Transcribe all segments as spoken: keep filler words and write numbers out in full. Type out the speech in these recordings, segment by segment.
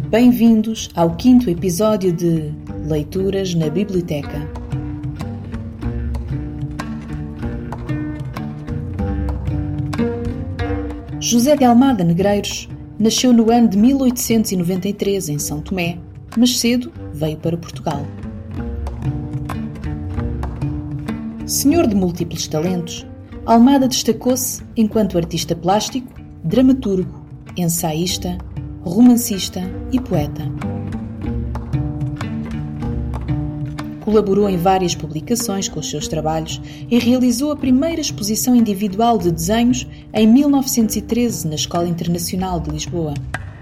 Bem-vindos ao quinto episódio de Leituras na Biblioteca. José de Almada Negreiros nasceu no ano de mil oitocentos e noventa e três em São Tomé, mas cedo veio para Portugal. Senhor de múltiplos talentos, Almada destacou-se enquanto artista plástico, dramaturgo, ensaísta, romancista e poeta. Colaborou em várias publicações com os seus trabalhos e realizou a primeira exposição individual de desenhos em mil novecentos e treze na Escola Internacional de Lisboa.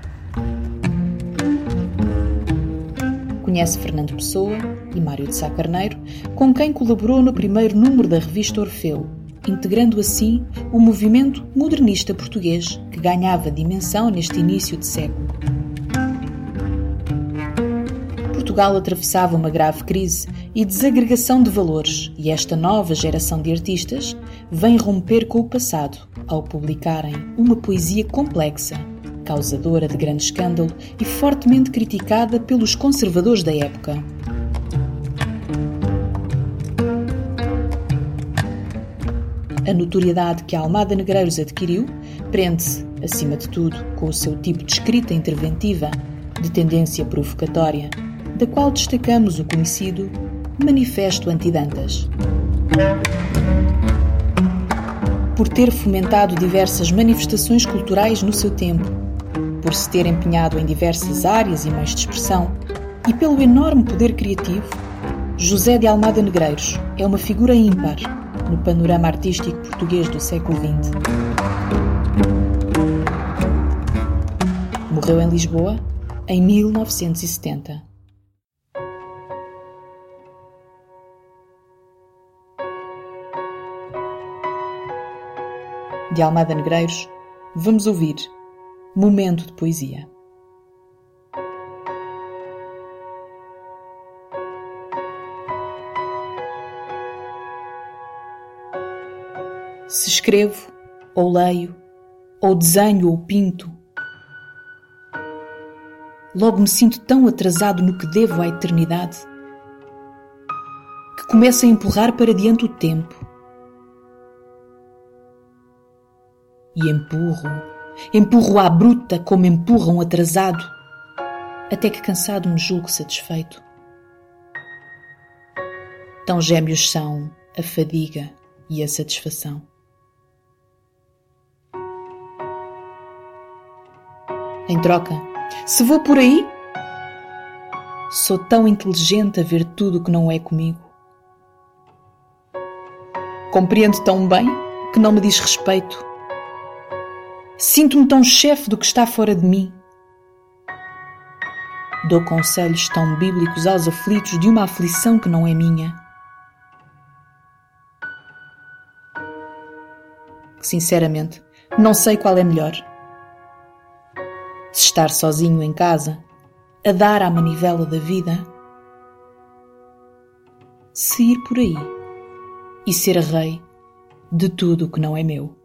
Conhece Fernando Pessoa e Mário de Sá Carneiro, com quem colaborou no primeiro número da revista Orfeu, integrando assim o movimento modernista português que ganhava dimensão neste início de século. Portugal atravessava uma grave crise e desagregação de valores, e esta nova geração de artistas vem romper com o passado ao publicarem uma poesia complexa, causadora de grande escândalo e fortemente criticada pelos conservadores da época. A notoriedade que Almada Negreiros adquiriu prende-se, acima de tudo, com o seu tipo de escrita interventiva, de tendência provocatória, da qual destacamos o conhecido Manifesto Anti-Dantas. Por ter fomentado diversas manifestações culturais no seu tempo, por se ter empenhado em diversas áreas e meios de expressão, e pelo enorme poder criativo, José de Almada Negreiros é uma figura ímpar no panorama artístico português do século vinte. Morreu em Lisboa em mil novecentos e setenta. De Almada Negreiros, vamos ouvir Momento de Poesia. Se escrevo, ou leio, ou desenho, ou pinto, logo me sinto tão atrasado no que devo à eternidade, que começo a empurrar para diante o tempo. E empurro, empurro à bruta como empurra um atrasado, até que cansado me julgo satisfeito. Tão gêmeos são a fadiga e a satisfação. Em troca, se vou por aí, sou tão inteligente a ver tudo o que não é comigo. Compreendo tão bem que não me diz respeito. Sinto-me tão chefe do que está fora de mim. Dou conselhos tão bíblicos aos aflitos de uma aflição que não é minha. Sinceramente, não sei qual é melhor. Se estar sozinho em casa, a dar à manivela da vida, se ir por aí e ser rei de tudo o que não é meu.